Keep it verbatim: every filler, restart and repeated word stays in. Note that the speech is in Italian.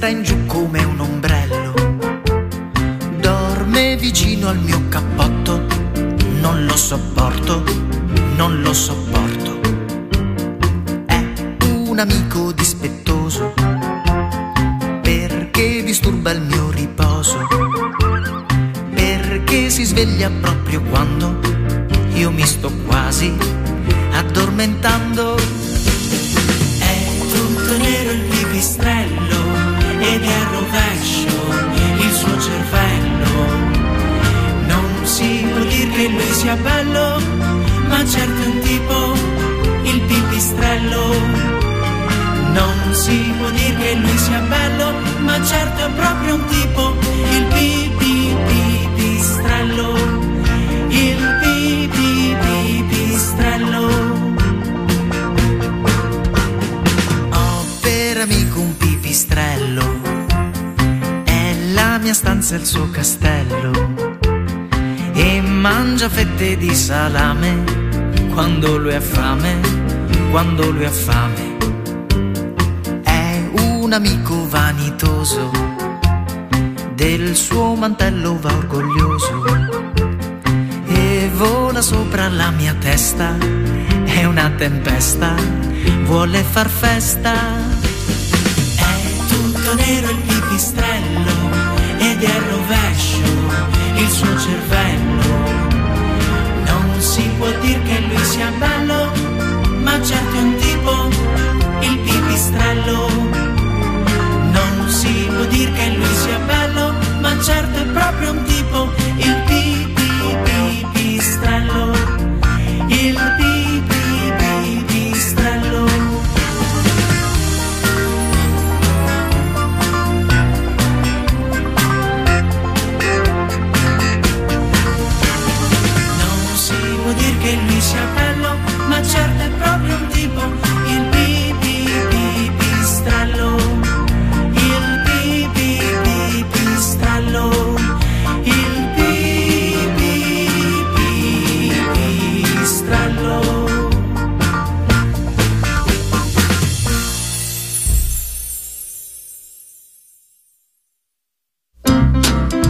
sta in giù come un ombrello, dorme vicino al mio cappotto, non lo sopporto, non lo sopporto. È un amico dispettoso perché disturba il mio riposo, perché si sveglia proprio quando io mi sto quasi addormentando. È tutto nero il pipistrello ed è a rovescio il suo cervello. Non si può dire che lui sia bello, ma certo è un tipo, il pipistrello. Non si può dire che lui sia bello, ma certo è proprio un tipo, il pipi pipistrello, il pipi pipistrello. Ho per amico un pipistrello, è la mia stanza e il suo castello, e mangia fette di salame quando lui ha fame, quando lui ha fame. È un amico vanitoso, del suo mantello va orgoglioso e vola sopra la mia testa, è una tempesta, vuole far festa. È tutto nero il pipistrello ed è al rovescio il suo cervello. Non si può dire che lui sia bello, ma certo è un tipo, il pipistrello.